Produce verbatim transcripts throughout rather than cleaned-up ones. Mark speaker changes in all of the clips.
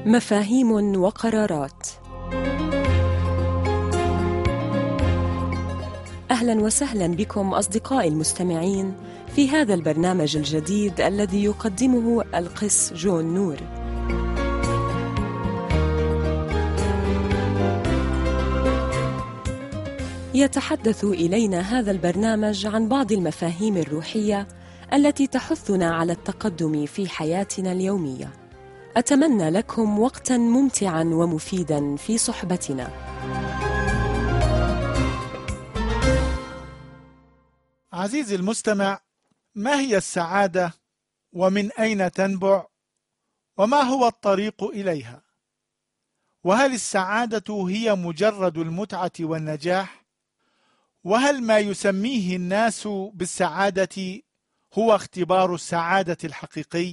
Speaker 1: مفاهيم وقرارات. أهلا وسهلا بكم أصدقائي المستمعين في هذا البرنامج الجديد الذي يقدمه القس جون نور. يتحدث إلينا هذا البرنامج عن بعض المفاهيم الروحية التي تحثنا على التقدم في حياتنا اليومية. أتمنى لكم وقتا ممتعا ومفيدا في صحبتنا.
Speaker 2: عزيزي المستمع، ما هي السعادة ومن أين تنبع وما هو الطريق إليها؟ وهل السعادة هي مجرد المتعة والنجاح؟ وهل ما يسميه الناس بالسعادة هو اختبار السعادة الحقيقي؟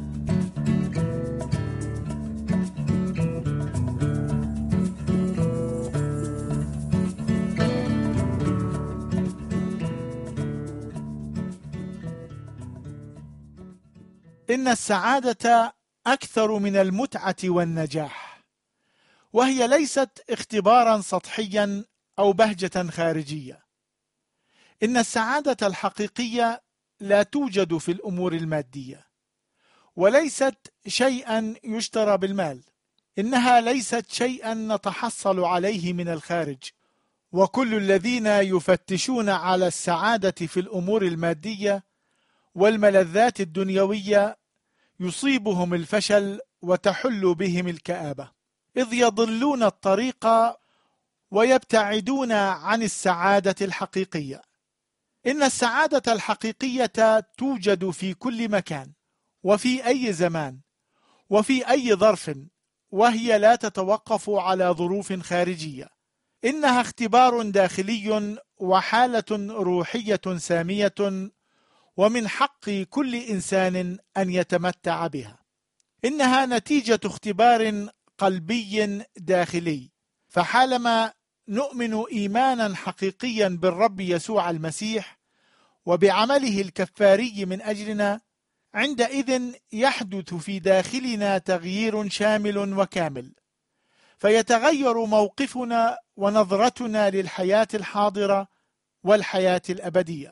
Speaker 2: إن السعادة أكثر من المتعة والنجاح، وهي ليست اختبارا سطحيا أو بهجة خارجية. إن السعادة الحقيقية لا توجد في الأمور المادية، وليست شيئا يشترى بالمال. إنها ليست شيئا نتحصل عليه من الخارج، وكل الذين يفتشون على السعادة في الأمور المادية والملذات الدنيوية يصيبهم الفشل وتحل بهم الكآبة، إذ يضلون الطريق ويبتعدون عن السعادة الحقيقية. إن السعادة الحقيقية توجد في كل مكان وفي أي زمان وفي أي ظرف، وهي لا تتوقف على ظروف خارجية. إنها اختبار داخلي وحالة روحية سامية، ومن حق كل إنسان أن يتمتع بها. إنها نتيجة اختبار قلبي داخلي، فحالما نؤمن إيمانا حقيقيا بالرب يسوع المسيح وبعمله الكفاري من أجلنا، عندئذ يحدث في داخلنا تغيير شامل وكامل، فيتغير موقفنا ونظرتنا للحياة الحاضرة والحياة الأبدية،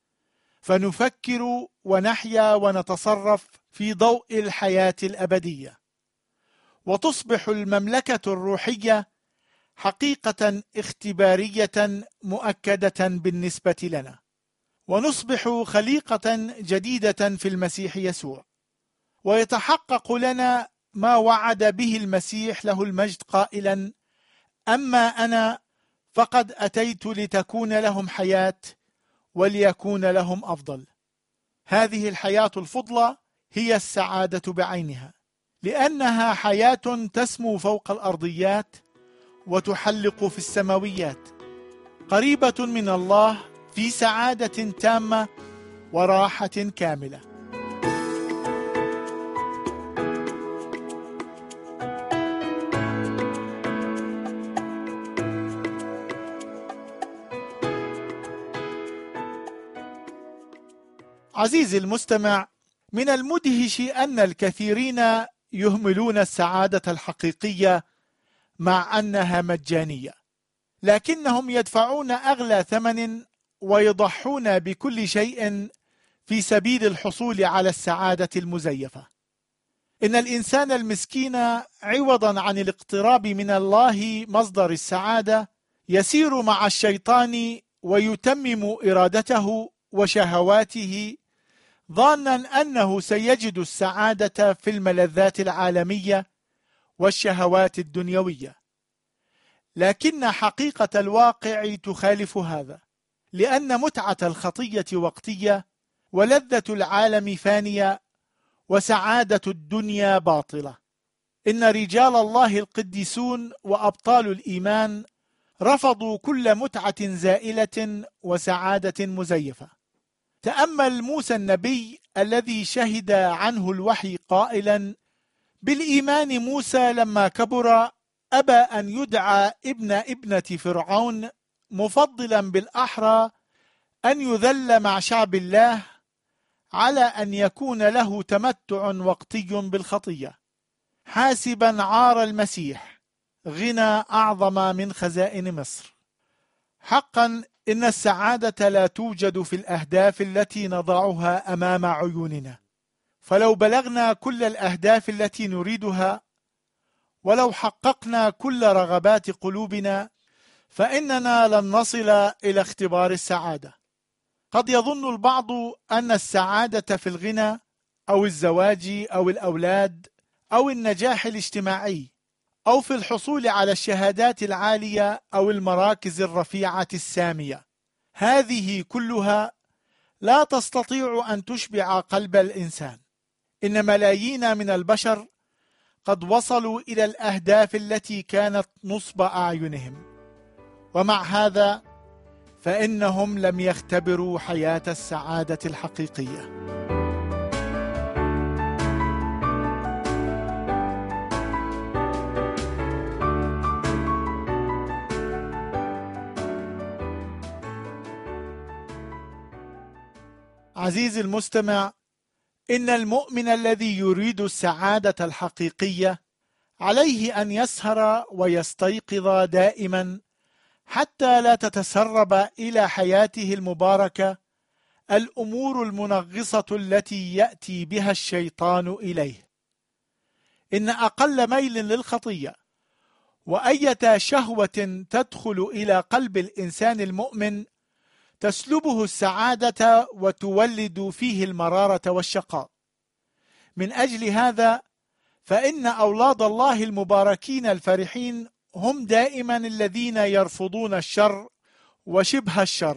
Speaker 2: فنفكر ونحيا ونتصرف في ضوء الحياة الأبدية، وتصبح المملكة الروحية حقيقة اختبارية مؤكدة بالنسبة لنا، ونصبح خليقة جديدة في المسيح يسوع، ويتحقق لنا ما وعد به المسيح له المجد قائلا: أما أنا فقد أتيت لتكون لهم حياة وليكون لهم أفضل. هذه الحياة الفضلى هي السعادة بعينها، لأنها حياة تسمو فوق الأرضيات وتحلق في السماويات، قريبة من الله في سعادة تامة وراحة كاملة. عزيزي المستمع، من المدهش أن الكثيرين يهملون السعادة الحقيقية مع أنها مجانية، لكنهم يدفعون أغلى ثمن ويضحون بكل شيء في سبيل الحصول على السعادة المزيفة. إن الإنسان المسكين عوضا عن الاقتراب من الله مصدر السعادة يسير مع الشيطان ويتمم إرادته وشهواته، ظانا أنه سيجد السعادة في الملذات العالمية والشهوات الدنيوية، لكن حقيقة الواقع تخالف هذا، لأن متعة الخطية وقتية، ولذة العالم فانية، وسعادة الدنيا باطلة. إن رجال الله القديسون وأبطال الإيمان رفضوا كل متعة زائلة وسعادة مزيفة. تأمل موسى النبي الذي شهد عنه الوحي قائلا: بالإيمان موسى لما كبر أبى أن يدعى ابن ابنة فرعون، مفضلا بالأحرى أن يذل مع شعب الله على أن يكون له تمتع وقتي بالخطية. حاسبا عار المسيح غنى أعظم من خزائن مصر. حقا إن السعادة لا توجد في الأهداف التي نضعها أمام عيوننا، فلو بلغنا كل الأهداف التي نريدها ولو حققنا كل رغبات قلوبنا فإننا لن نصل إلى اختبار السعادة. قد يظن البعض أن السعادة في الغنى أو الزواج أو الأولاد أو النجاح الاجتماعي أو في الحصول على الشهادات العالية أو المراكز الرفيعة السامية. هذه كلها لا تستطيع أن تشبع قلب الإنسان. إن ملايين من البشر قد وصلوا إلى الأهداف التي كانت نصب أعينهم، ومع هذا فإنهم لم يختبروا حياة السعادة الحقيقية. عزيزي المستمع، إن المؤمن الذي يريد السعادة الحقيقية عليه أن يسهر ويستيقظ دائما حتى لا تتسرب إلى حياته المباركة الأمور المنغصة التي يأتي بها الشيطان إليه. إن أقل ميل للخطية وأية شهوة تدخل إلى قلب الإنسان المؤمن تسلبه السعادة وتولد فيه المرارة والشقاء. من أجل هذا فإن أولاد الله المباركين الفرحين هم دائما الذين يرفضون الشر وشبه الشر،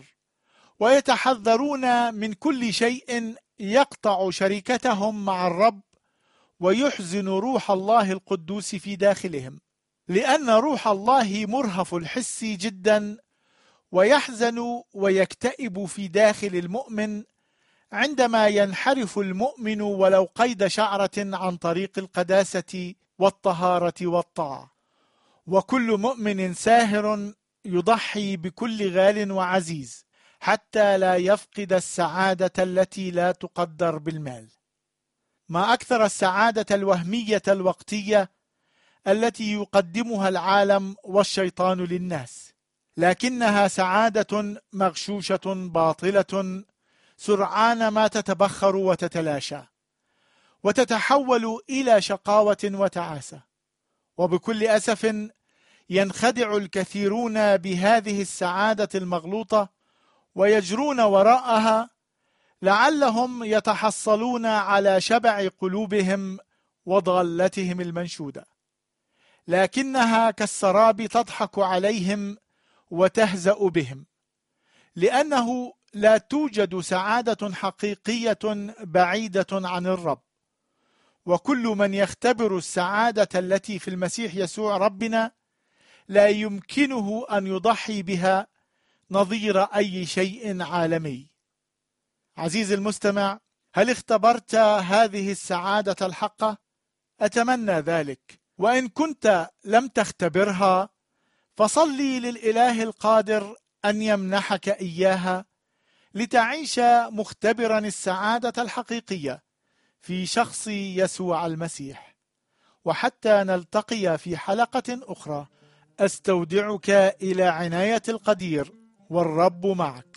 Speaker 2: ويتحذرون من كل شيء يقطع شركتهم مع الرب ويحزن روح الله القدوس في داخلهم، لأن روح الله مرهف الحس جدا ويحزن ويكتئب في داخل المؤمن عندما ينحرف المؤمن ولو قيد شعرة عن طريق القداسة والطهارة والطاعة. وكل مؤمن ساهر يضحي بكل غال وعزيز حتى لا يفقد السعادة التي لا تقدر بالمال. ما أكثر السعادة الوهمية الوقتية التي يقدمها العالم والشيطان للناس، لكنها سعادة مغشوشة باطلة سرعان ما تتبخر وتتلاشى وتتحول إلى شقاوة وتعاسة. وبكل أسف ينخدع الكثيرون بهذه السعادة المغلوطة ويجرون وراءها لعلهم يتحصلون على شبع قلوبهم وضالتهم المنشودة، لكنها كالسراب تضحك عليهم وتهزأ بهم، لأنه لا توجد سعادة حقيقية بعيدة عن الرب. وكل من يختبر السعادة التي في المسيح يسوع ربنا لا يمكنه أن يضحي بها نظير أي شيء عالمي. عزيزي المستمع، هل اختبرت هذه السعادة الحقة؟ أتمنى ذلك، وإن كنت لم تختبرها فصلي للإله القادر أن يمنحك إياها لتعيش مختبرا السعادة الحقيقية في شخص يسوع المسيح. وحتى نلتقي في حلقة أخرى أستودعك إلى عناية القدير، والرب معك.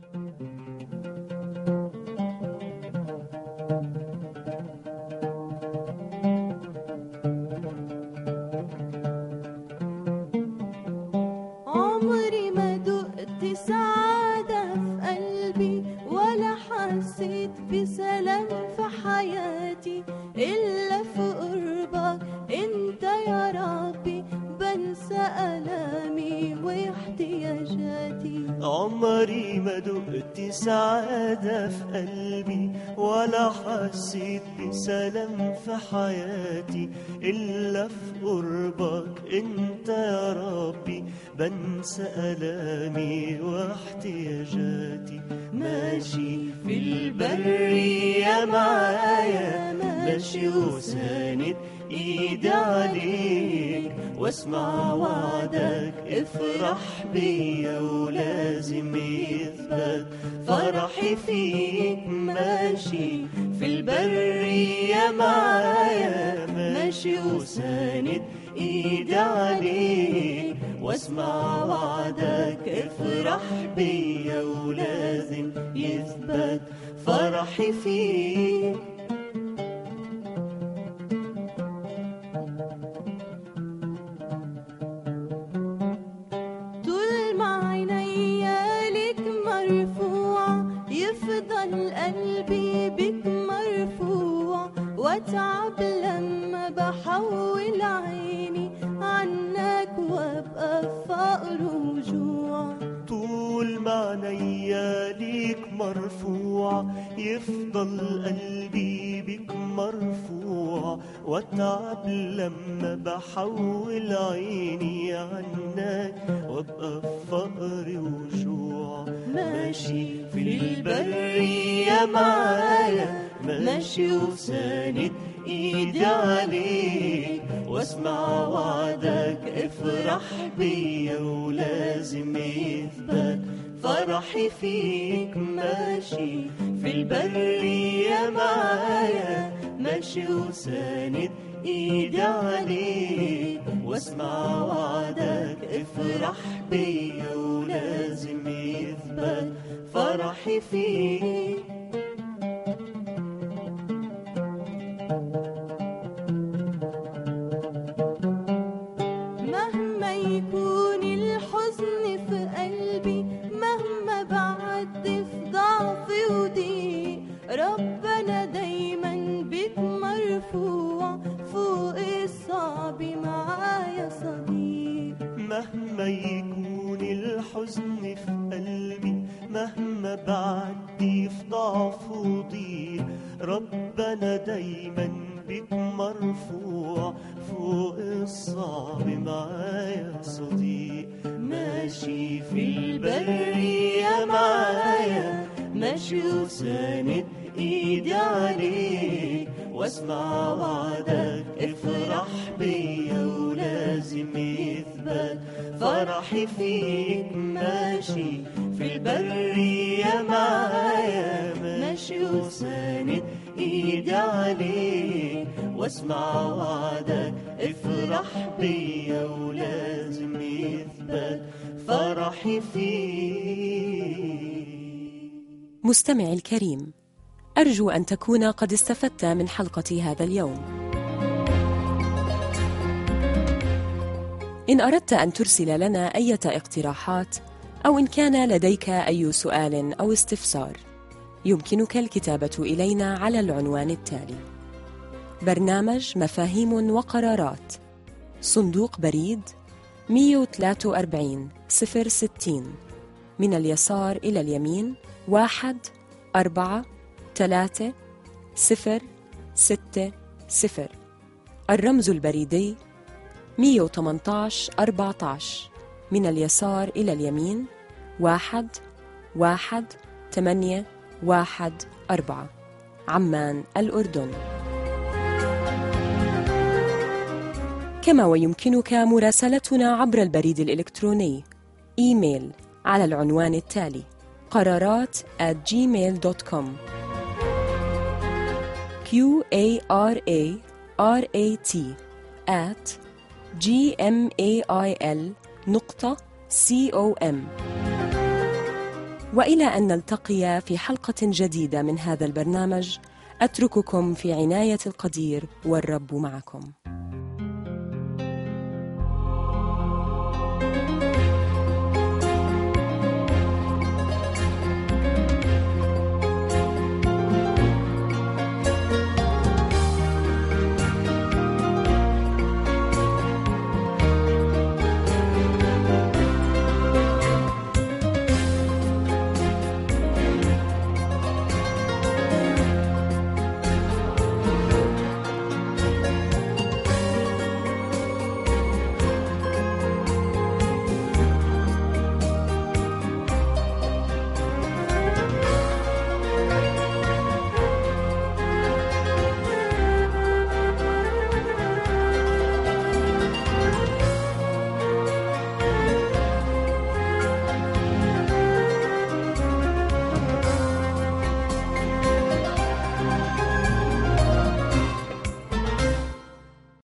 Speaker 3: عمري ما دقت سعادة في قلبي ولا حسيت بسلام في حياتي إلا في قربك أنت يا ربي، بنسى ألامي واحتياجاتي.
Speaker 4: عمري ما دقت سعادة في قلبي ولا حسيت بسلام في حياتي إلا في قربك أنت يا ربي، بنسى ألامي واحتياجاتي. ماشي في البرية معايا، ماشي وساند ايدي عليك، واسمع وعدك افرح بيا ولازم يثبت فرحي فيك. ماشي في البرية معايا، ماشي ماشي وساند ايدي عليك واسمع وعدك افرح بيا ولازم يثبت فرحي فيك.
Speaker 3: طول ما عينيا لك مرفوعة يفضل قلبي بك مرفوع، واتعب لما بحول عيني عنك وابقى في فقر وجوع.
Speaker 4: طول ما عينيا ليك مرفوع يفضل قلبي بك مرفوع، واتعب لما بحول عيني عنك وابقى في فقر وجوع.
Speaker 3: ماشي
Speaker 4: في البرية معايا ماشي وساند ايدي عليك واسمع وعدك افرح بيا ولازم يثبت فرحي فيك. ماشي في البرية معايا ماشي وساند ايدي عليك واسمع وعدك افرح بيا ولازم يثبت فرحي فيك.
Speaker 3: مهما يكون الحزن في قلبي، مهما بعد في ضعفي وضيق، ربنا دايما بك مرفوع، فوق الصعب معايا صديق.
Speaker 4: مهما يكون الحزن في قلبي، مهما بعدي في ضعف وضيق، ربنا دايما بك مرفوع، فوق الصعب معايا صديق. ماشي في البرية معايا ماشي وساند ايدي عليك واسمع وعدك افرح بيا ولازم يثبت فرحي فيك. ماشي في البرية معايا ماشي وساند ايدي عليك واسمع وعدك افرح بيا ولازم يثبت فرحي فيك.
Speaker 1: مستمعي الكريم، أرجو أن تكون قد استفدت من حلقة هذا اليوم. إن أردت أن ترسل لنا أي اقتراحات أو إن كان لديك أي سؤال أو استفسار، يمكنك الكتابة إلينا على العنوان التالي: برنامج مفاهيم وقرارات، صندوق بريد مئة وثلاثة وأربعين صفر ستين، من اليسار إلى اليمين واحد أربعة ثلاثة صفر ستة صفر. الرمز البريدي مئة وثمانية عشر أربعة عشر، من اليسار إلى اليمين واحد واحد ثمانية واحد أربعة، عمان الأردن. كما ويمكنك مراسلتنا عبر البريد الإلكتروني إيميل على العنوان التالي: قرارات at gmail dot com. q a r a r a t at gmail نقطة com. وإلى أن نلتقي في حلقة جديدة من هذا البرنامج، أترككم في عناية القدير والرب معكم.